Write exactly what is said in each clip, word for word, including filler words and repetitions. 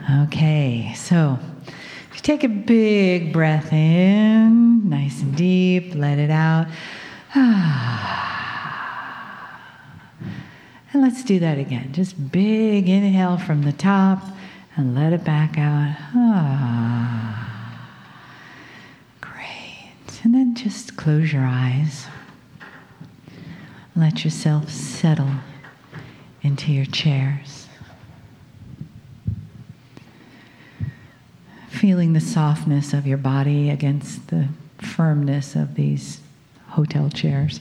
Okay, so if you take a big breath in, nice and deep, let it out. And let's do that again. Just big inhale from the top and let it back out. Great. And then just close your eyes. Let yourself settle into your chairs. Feeling the softness of your body against the firmness of these hotel chairs.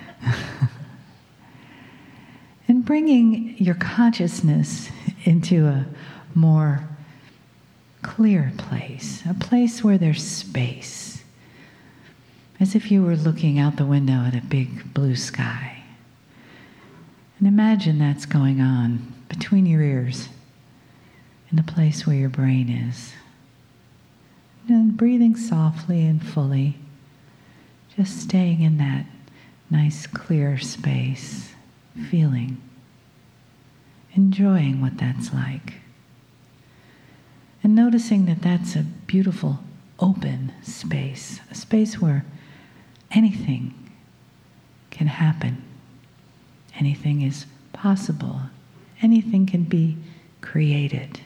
And bringing your consciousness into a more clear place, a place where there's space, as if you were looking out the window at a big blue sky. And imagine that's going on between your ears, in the place where your brain is. And breathing softly and fully, just staying in that nice clear space, feeling, enjoying what that's like. And noticing that that's a beautiful open space, a space where anything can happen, anything is possible, anything can be created.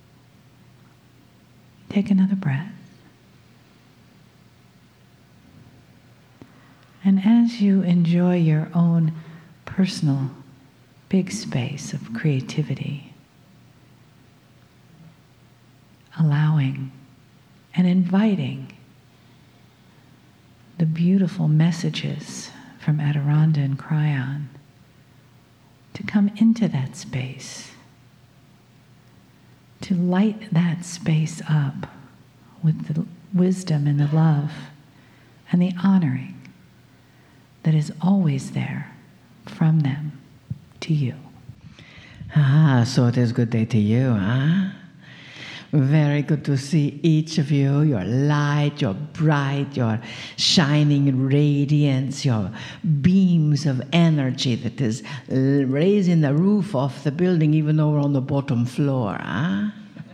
Take another breath. And as you enjoy your own personal big space of creativity, allowing and inviting the beautiful messages from Adirondha and Cryon to come into that space, to light that space up with the wisdom and the love and the honoring that is always there from them to you. Ah, so it is good day to you, huh? Very good to see each of you, your light, your bright, your shining radiance, your beams of energy that is raising the roof off the building even though we're on the bottom floor, huh?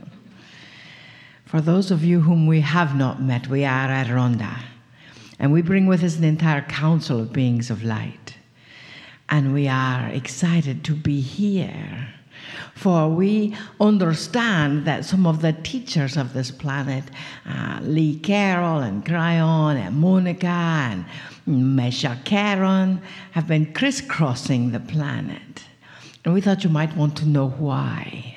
For those of you whom we have not met, we are Adirondha. And we bring with us an entire council of beings of light. And we are excited to be here. For we understand that some of the teachers of this planet, uh, Lee Carroll and Cryon and Monica and Mesha Caron, have been crisscrossing the planet. And we thought you might want to know why.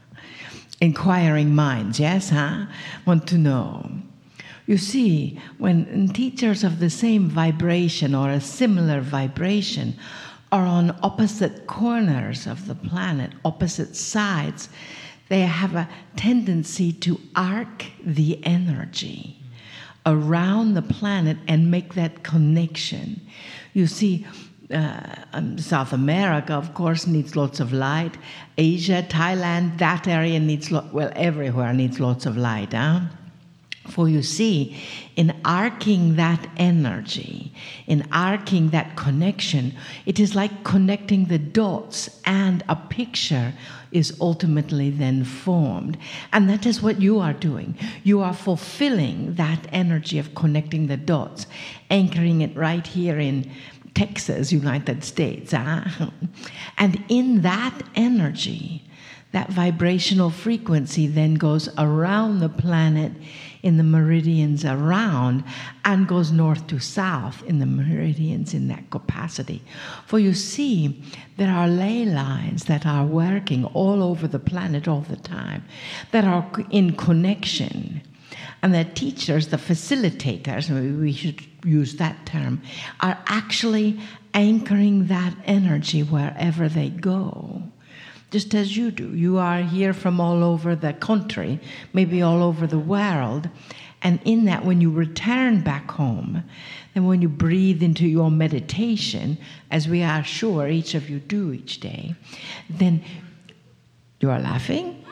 Inquiring minds, yes, huh? Want to know. You see, when teachers of the same vibration or a similar vibration are on opposite corners of the planet, opposite sides, they have a tendency to arc the energy around the planet and make that connection. You see, uh, um, South America, of course, needs lots of light. Asia, Thailand, that area needs, lo- well, everywhere needs lots of light, huh? For you see, in arcing that energy, in arcing that connection, it is like connecting the dots, and a picture is ultimately then formed. And that is what you are doing. You are fulfilling that energy of connecting the dots, anchoring it right here in Texas, United States. Huh? And in that energy, that vibrational frequency then goes around the planet in the meridians around and goes north to south in the meridians in that capacity. For you see, there are ley lines that are working all over the planet all the time, that are in connection. And the teachers, the facilitators, we should use that term, are actually anchoring that energy wherever they go. Just as you do. You are here from all over the country, maybe all over the world. And in that, when you return back home, then when you breathe into your meditation, as we are sure each of you do each day, then you are laughing?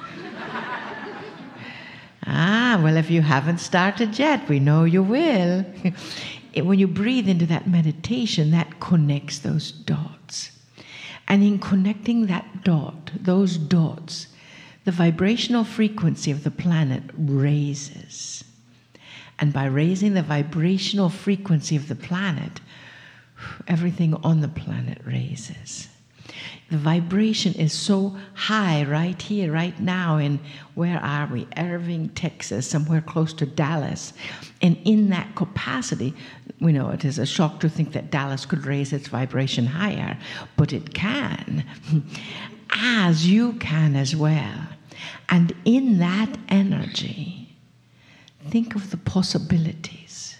Ah, well, if you haven't started yet, we know you will. When you breathe into that meditation, that connects those dots. And in connecting that dot, those dots, the vibrational frequency of the planet raises. And by raising the vibrational frequency of the planet, everything on the planet raises. The vibration is so high right here, right now, in, where are we? Irving, Texas, somewhere close to Dallas. And in that capacity, we know it is a shock to think that Dallas could raise its vibration higher, but it can, as you can as well. And in that energy, think of the possibilities.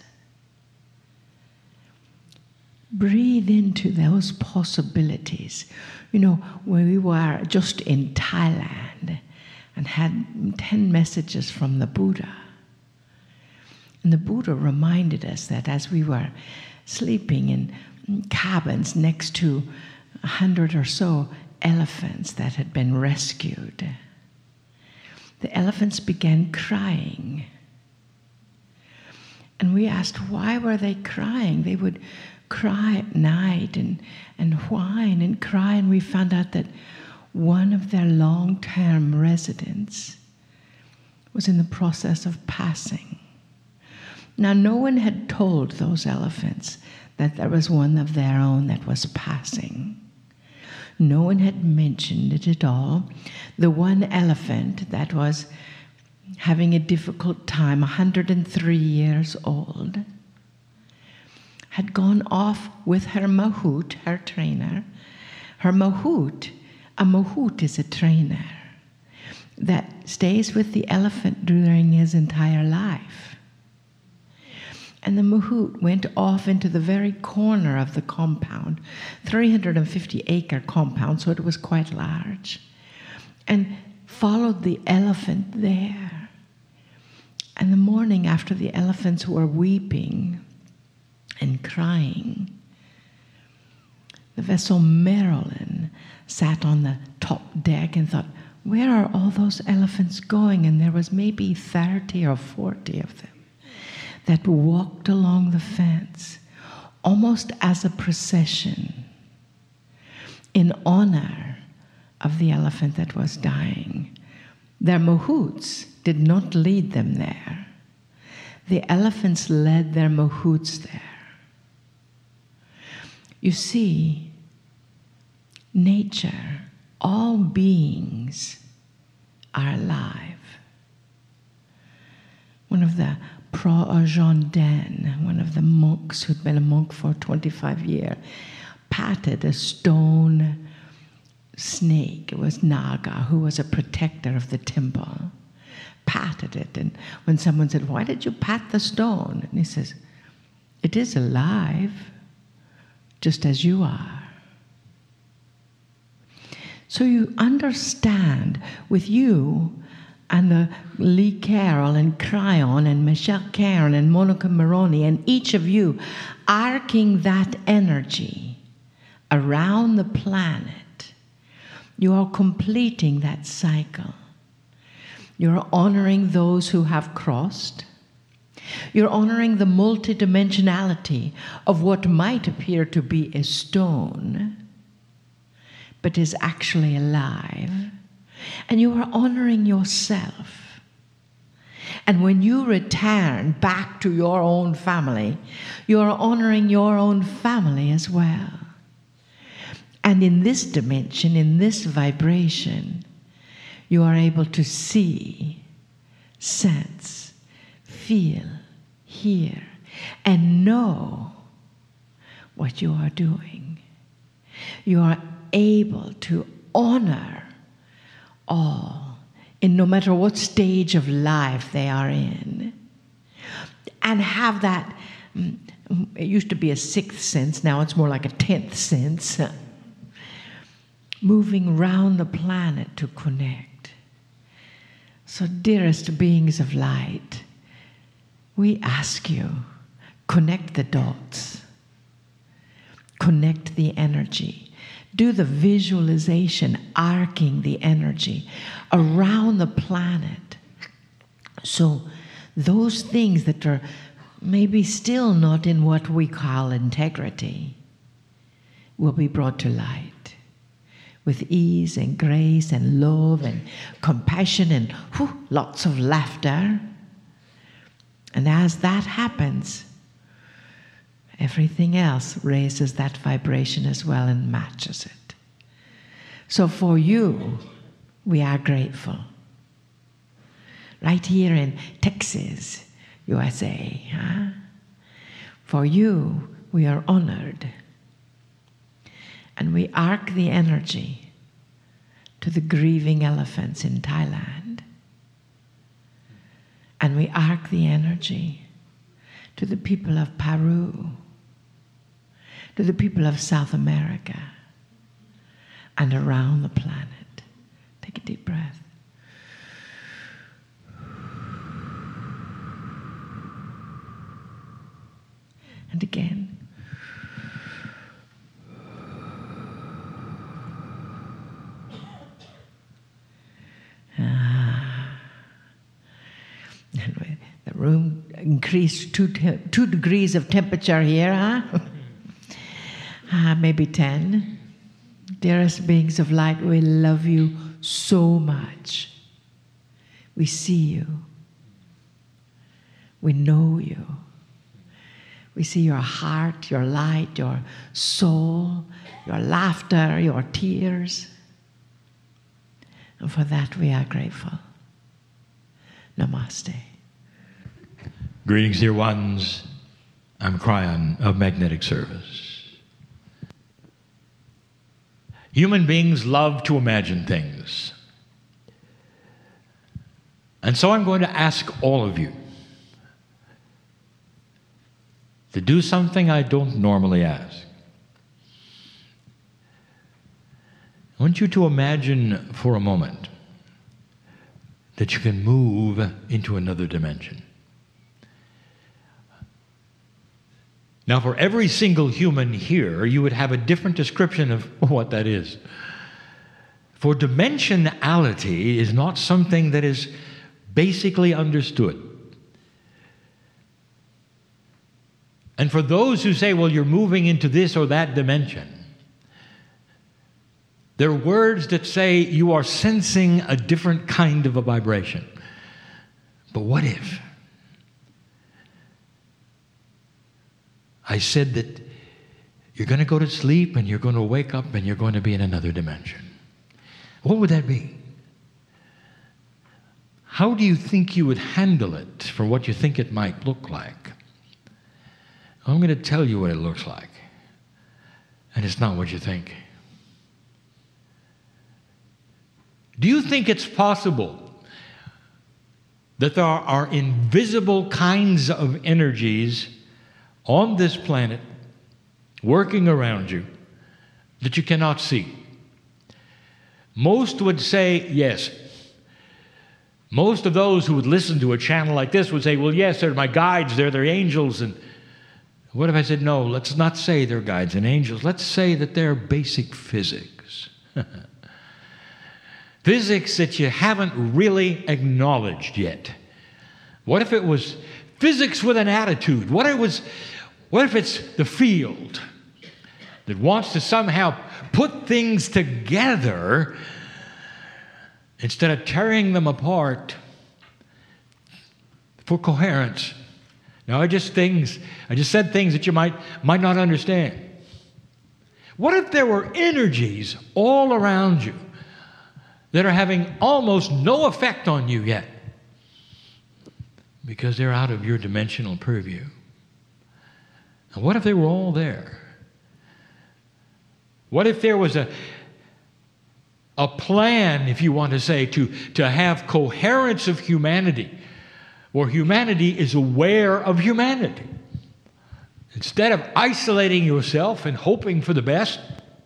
Breathe into those possibilities. You know, when we were just in Thailand and had ten messages from the Buddha, and the Buddha reminded us that as we were sleeping in cabins next to a hundred or so elephants that had been rescued, the elephants began crying. And we asked, why were they crying? They would cry at night and, and whine and cry, and we found out that one of their long-term residents was in the process of passing. Now, no one had told those elephants that there was one of their own that was passing. No one had mentioned it at all. The one elephant that was having a difficult time, one hundred three years old, had gone off with her mahout, her trainer. Her mahout, a mahout is a trainer that stays with the elephant during his entire life. And the mahout went off into the very corner of the compound, three hundred fifty acre compound, so it was quite large, and followed the elephant there. And the morning after the elephants were weeping and crying, the vessel Marilyn sat on the top deck and thought, where are all those elephants going? And there was maybe thirty or forty of them that walked along the fence, almost as a procession, in honor of the elephant that was dying. Their mahouts did not lead them there. The elephants led their mahouts there. You see, nature, all beings are alive. One of the Pro Ajahn Den, one of the monks who'd been a monk for twenty-five years, patted a stone snake. It was Naga, who was a protector of the temple. Patted it, and when someone said, why did you pat the stone? And he says, it is alive, just as you are. So you understand with you and the Lee Carroll and Cryon and Michelle Caron and Monica Moroni and each of you arcing that energy around the planet, you are completing that cycle. You're honoring those who have crossed. You're honoring the multidimensionality of what might appear to be a stone, but is actually alive. And you are honoring yourself. And when you return back to your own family, you are honoring your own family as well. And in this dimension, in this vibration, you are able to see, sense, feel, hear, and know what you are doing. You are able to honor all, in no matter what stage of life they are in, and have that, it used to be a sixth sense, now it's more like a tenth sense, moving round the planet to connect. So, dearest beings of light, we ask you, connect the dots, connect the energy. Do the visualization, arcing the energy around the planet. So those things that are maybe still not in what we call integrity will be brought to light, with ease and grace and love and compassion and whew, lots of laughter. And as that happens, everything else raises that vibration as well and matches it. So for you, we are grateful. Right here in Texas, U S A. Huh? For you, we are honored. And we arc the energy to the grieving elephants in Thailand. And we arc the energy to the people of Peru, to the people of South America, and around the planet. Take a deep breath. And again. Ah. And the room increased two, te- two degrees of temperature here, huh? ah, maybe ten. Dearest beings of light, we love you so much. We see you. We know you. We see your heart, your light, your soul, your laughter, your tears. And for that we are grateful. Namaste. Greetings, dear ones. I'm Kryon of Magnetic Service. Human beings love to imagine things. And so I'm going to ask all of you to do something I don't normally ask. I want you to imagine for a moment that you can move into another dimension. Now, for every single human here, you would have a different description of what that is. For dimensionality is not something that is basically understood. And for those who say, well, you're moving into this or that dimension, there are words that say you are sensing a different kind of a vibration. But what if I said that you're going to go to sleep and you're going to wake up and you're going to be in another dimension? What would that be? How do you think you would handle it from what you think it might look like? I'm going to tell you what it looks like. And it's not what you think. Do you think it's possible that there are invisible kinds of energies on this planet working around you that you cannot see? Most would say yes. Most of those who would listen to a channel like this would say, well, yes, they're my guides, they're their angels. And what if I said, no, let's not say they're guides and angels. Let's say that they're basic physics. Physics that you haven't really acknowledged yet. What if it was physics with an attitude? What if it was, what if it's the field that wants to somehow put things together instead of tearing them apart for coherence? Now, I just things, I just said things that you might, might not understand. What if there were energies all around you that are having almost no effect on you yet because they're out of your dimensional purview? And what if they were all there? What if there was a, a plan, if you want to say, to, to have coherence of humanity, where humanity is aware of humanity? Instead of isolating yourself and hoping for the best,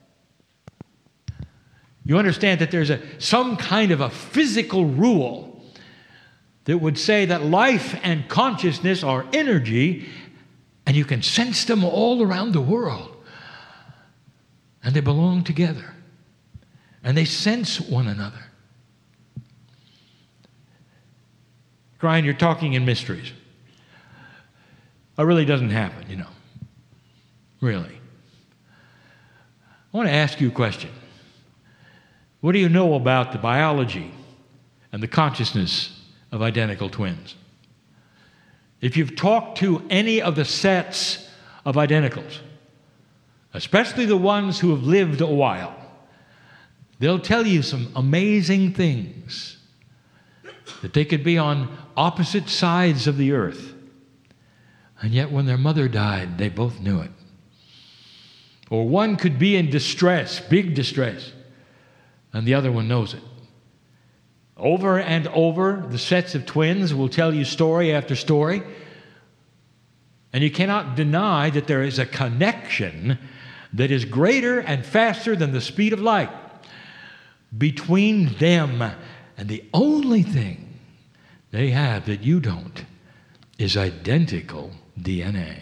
you understand that there's a, some kind of a physical rule that would say that life and consciousness are energy, and you can sense them all around the world. And they belong together. And they sense one another. Kryon, you're talking in mysteries. It really doesn't happen, you know. Really. I want to ask you a question. What do you know about the biology and the consciousness of identical twins? If you've talked to any of the sets of identicals, especially the ones who have lived a while, they'll tell you some amazing things, that they could be on opposite sides of the earth, and yet when their mother died, they both knew it. Or one could be in distress, big distress, and the other one knows it. Over and over, the sets of twins will tell you story after story, and you cannot deny that there is a connection that is greater and faster than the speed of light between them. And the only thing they have that you don't is identical D N A.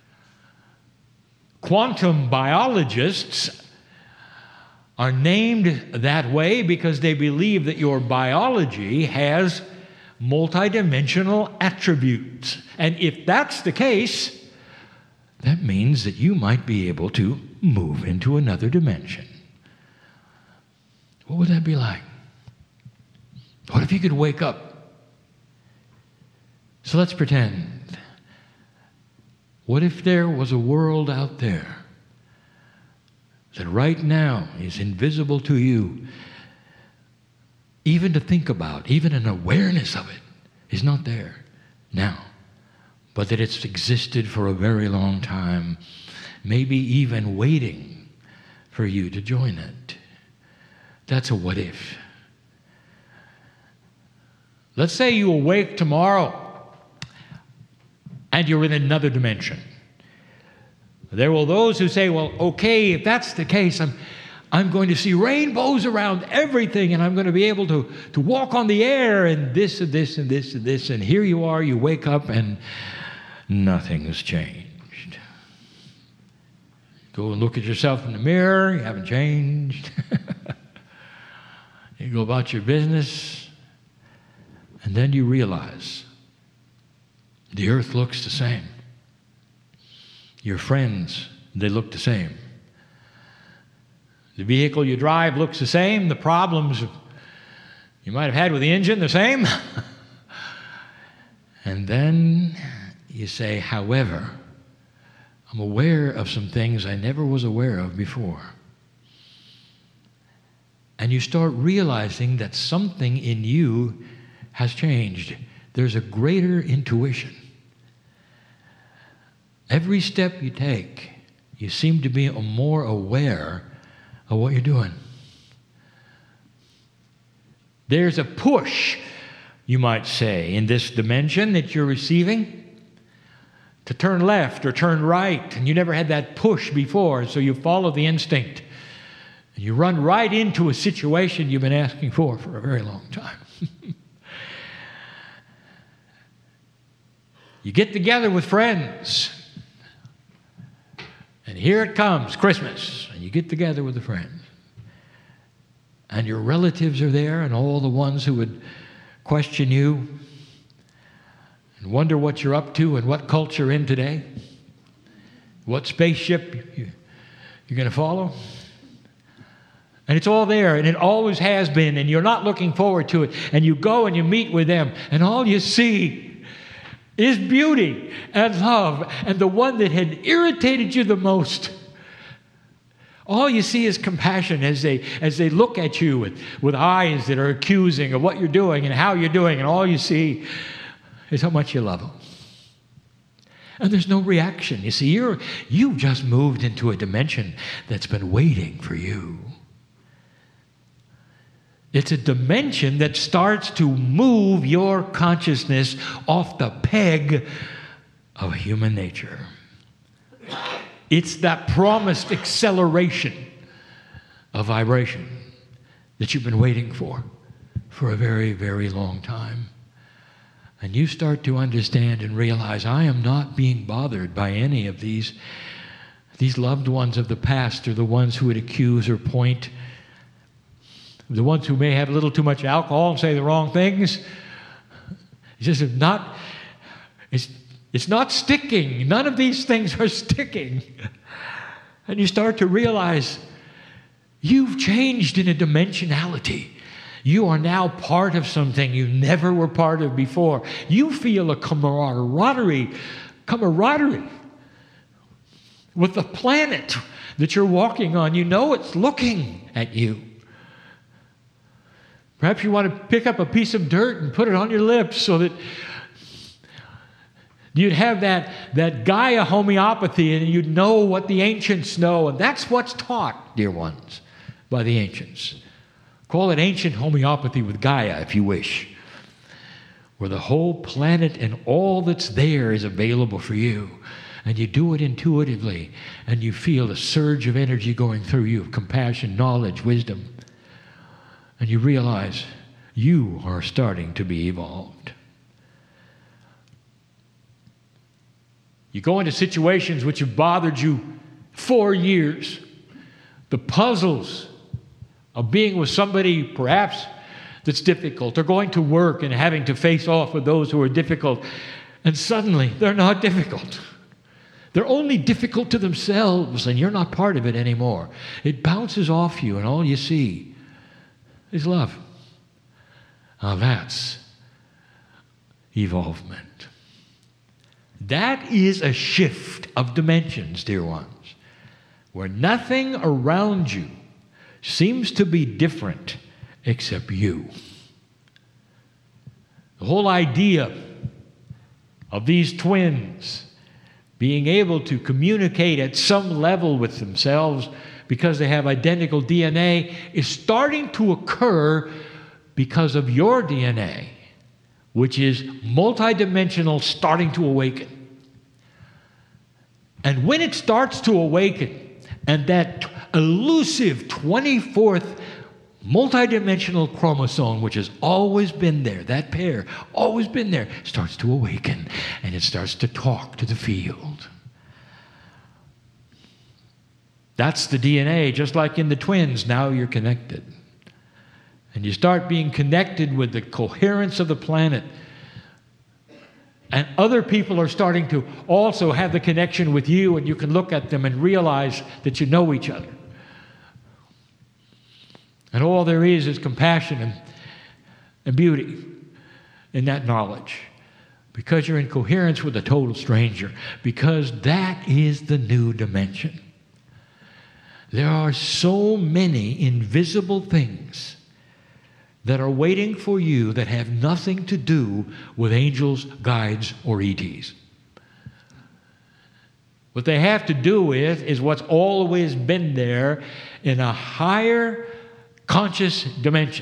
Quantum biologists are named that way because they believe that your biology has multidimensional attributes. And if that's the case, that means that you might be able to move into another dimension. What would that be like? What if you could wake up? So let's pretend. What if there was a world out there that right now is invisible to you? Even to think about, even an awareness of it is not there now, but that it's existed for a very long time, maybe even waiting for you to join it. That's a what if. Let's say you awake tomorrow and you're in another dimension. There will those who say, well, okay, if that's the case, I'm I'm going to see rainbows around everything, and I'm going to be able to, to walk on the air, and this and this and this and this, and here you are, you wake up, and nothing has changed. Go and look at yourself in the mirror, you haven't changed. You go about your business, and then you realize the earth looks the same. Your friends, they look the same. The vehicle you drive looks the same. The problems you might have had with the engine, the same. And then you say, however, I'm aware of some things I never was aware of before. And you start realizing that something in you has changed. There's a greater intuition. Every step you take, you seem to be more aware of what you're doing. There's a push, you might say, in this dimension that you're receiving to turn left or turn right, and you never had that push before, so you follow the instinct. And you run right into a situation you've been asking for for a very long time. You get together with friends, and here it comes, Christmas, and you get together with the friends. And your relatives are there, and all the ones who would question you and wonder what you're up to and what cult you're in today, what spaceship you, you're going to follow. And it's all there, and it always has been, and you're not looking forward to it. And you go and you meet with them, and all you see is beauty and love, and the one that had irritated you the most. All you see is compassion as they as they look at you with, with eyes that are accusing of what you're doing and how you're doing, and all you see is how much you love them. And there's no reaction. You see, you're you've just moved into a dimension that's been waiting for you. It's a dimension that starts to move your consciousness off the peg of human nature. It's that promised acceleration of vibration that you've been waiting for for a very, very long time. And you start to understand and realize, I am not being bothered by any of these, these loved ones of the past, or the ones who would accuse or point, the ones who may have a little too much alcohol and say the wrong things. It's just not, it's, it's not sticking. None of these things are sticking. And you start to realize You've changed in a dimensionality. You are now part of something you never were part of before. You feel a camaraderie, camaraderie with the planet that you're walking on. You know it's looking at you. Perhaps you want to pick up a piece of dirt and put it on your lips so that you'd have that, that Gaia homeopathy and you'd know what the ancients know. And that's what's taught, dear ones, by the ancients. Call it ancient homeopathy with Gaia, if you wish, where the whole planet and all that's there is available for you. And you do it intuitively, and you feel a surge of energy going through you, of compassion, knowledge, wisdom. And you realize you are starting to be evolved. You go into situations which have bothered you for years. The puzzles of being with somebody perhaps that's difficult, or going to work and having to face off with those who are difficult. And suddenly they're not difficult. They're only difficult to themselves, and you're not part of it anymore. It bounces off you, and all you see is love. Now that's evolvement. That is a shift of dimensions, dear ones, where nothing around you seems to be different except you. The whole idea of these twins being able to communicate at some level with themselves because they have identical D N A is starting to occur because of your D N A, which is multidimensional, starting to awaken. And when it starts to awaken, and that elusive twenty-fourth multidimensional chromosome, which has always been there, that pair, always been there, starts to awaken, and it starts to talk to the field. That's the D N A, just like in the twins. Now you're connected. And you start being connected with the coherence of the planet. And other people are starting to also have the connection with you, and you can look at them and realize that you know each other. And all there is is compassion and, and beauty in that knowledge. Because you're in coherence with a total stranger. Because that is the new dimension. There are so many invisible things that are waiting for you that have nothing to do with angels, guides, or E Ts. What they have to do with is what's always been there in a higher conscious dimension.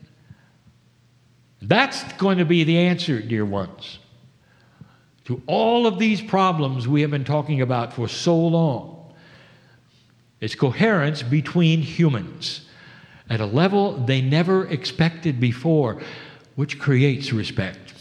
That's going to be the answer, dear ones, to all of these problems we have been talking about for so long. It's coherence between humans at a level they never expected before, which creates respect.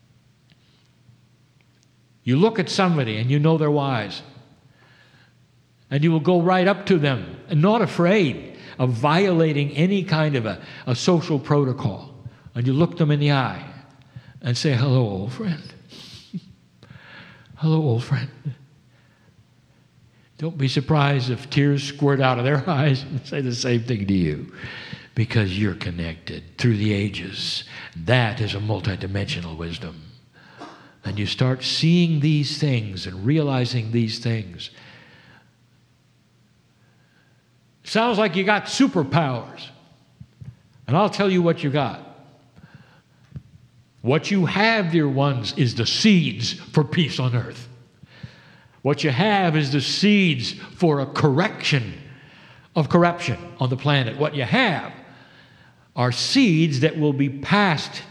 You look at somebody and you know they're wise, and you will go right up to them and not afraid of violating any kind of a, a social protocol. And you look them in the eye and say, "Hello, old friend." Hello, old friend. Don't be surprised if tears squirt out of their eyes and say the same thing to you, because you're connected through the ages. That is a multidimensional wisdom. And you start seeing these things and realizing these things. Sounds like you got superpowers. And I'll tell you what you got. What you have, dear ones, is the seeds for peace on earth. What you have is the seeds for a correction of corruption on the planet. What you have are seeds that will be passed,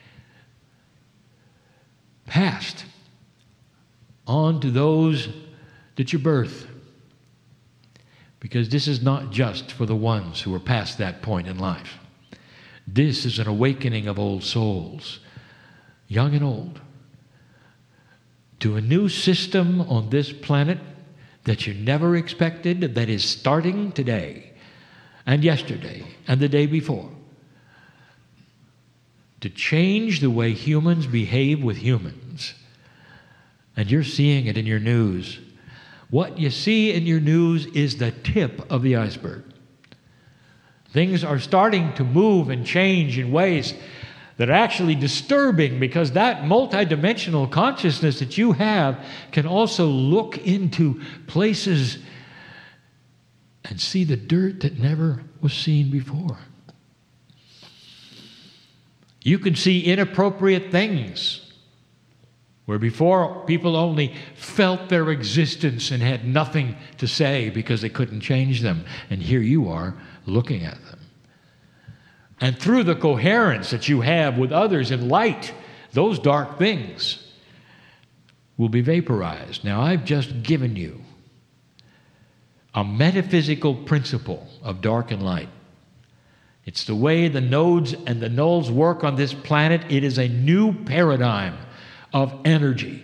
passed on to those that you birth. Because this is not just for the ones who are past that point in life. This is an awakening of old souls, young and old, to a new system on this planet that you never expected, that is starting today and yesterday and the day before, to change the way humans behave with humans. And you're seeing it in your news. What you see in your news is the tip of the iceberg. Things are starting to move and change in ways that are actually disturbing, because that multidimensional consciousness that you have can also look into places and see the dirt that never was seen before. You can see inappropriate things where before people only felt their existence and had nothing to say because they couldn't change them. And here you are looking at them. And through the coherence that you have with others in light, those dark things will be vaporized. Now, I've just given you a metaphysical principle of dark and light. It's the way the nodes and the nulls work on this planet. It is a new paradigm of energy.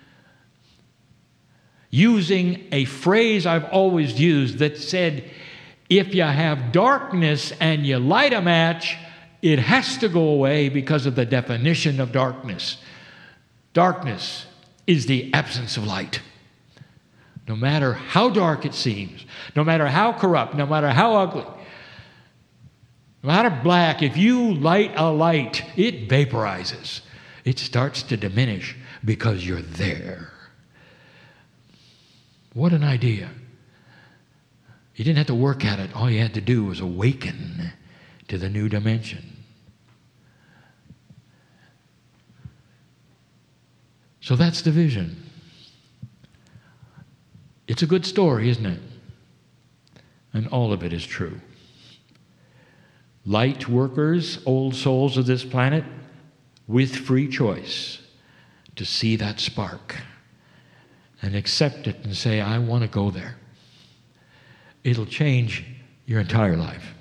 Using a phrase I've always used that said, if you have darkness and you light a match, it has to go away because of the definition of darkness. Darkness is the absence of light. No matter how dark it seems, no matter how corrupt, no matter how ugly, no matter black, if you light a light, it vaporizes. It starts to diminish because you're there. What an idea. You didn't have to work at it. All you had to do was awaken to the new dimension. So that's the vision. It's a good story, isn't it? And all of it is true. Light workers, old souls of this planet, with free choice to see that spark and accept it and say, I want to go there. It'll change your entire life.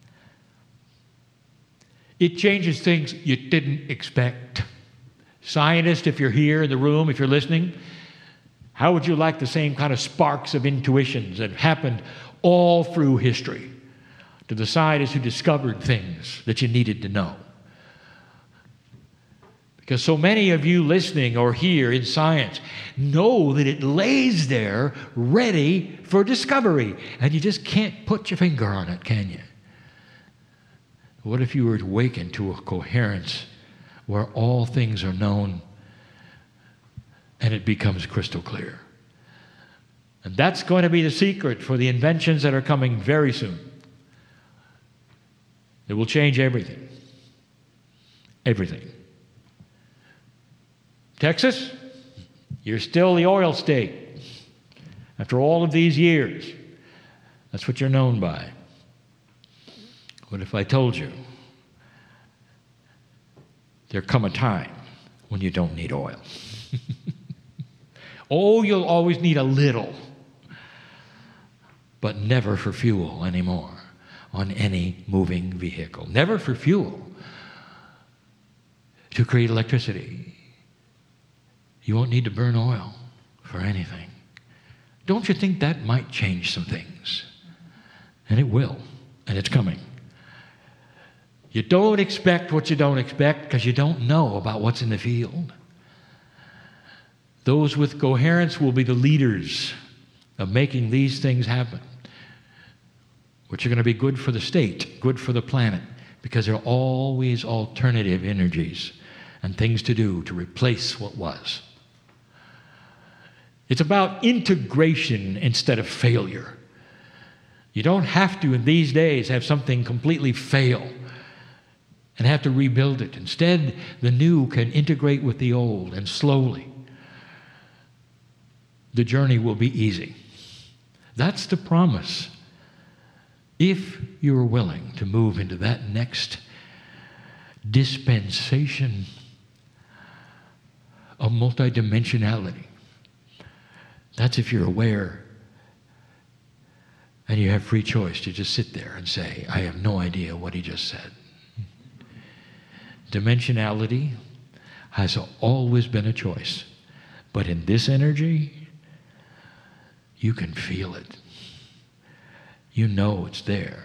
It changes things you didn't expect. Scientists, if you're here in the room, if you're listening, how would you like the same kind of sparks of intuitions that happened all through history to the scientists who discovered things that you needed to know? Because so many of you listening or here in science know that it lays there ready for discovery, and you just can't put your finger on it, can you? What if you were awakened to a coherence where all things are known and it becomes crystal clear? And that's going to be the secret for the inventions that are coming very soon. It will change everything. Everything. Texas, you're still the oil state. After all of these years, that's what you're known by. What if I told you there come a time when you don't need oil? Oh, you'll always need a little, but never for fuel anymore on any moving vehicle. Never for fuel to create electricity. You won't need to burn oil for anything. Don't you think that might change some things? And it will, and it's coming. You don't expect what you don't expect because you don't know about what's in the field. Those with coherence will be the leaders of making these things happen, which are going to be good for the state, good for the planet, because there are always alternative energies and things to do to replace what was. It's about integration instead of failure. You don't have to, in these days, have something completely fail and have to rebuild it. Instead, the new can integrate with the old, and slowly the journey will be easy. That's the promise. If you're willing to move into that next dispensation of multidimensionality. That's if you're aware and you have free choice to just sit there and say, I have no idea what he just said. Dimensionality has always been a choice. But in this energy, you can feel it. You know it's there.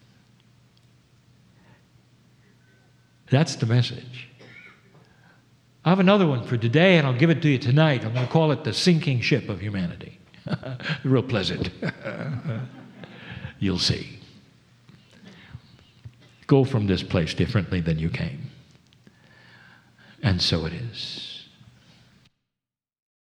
That's the message. I have another one for today, and I'll give it to you tonight. I'm going to call it the sinking ship of humanity. Real pleasant. You'll see. go from this place differently than you came. And so it is.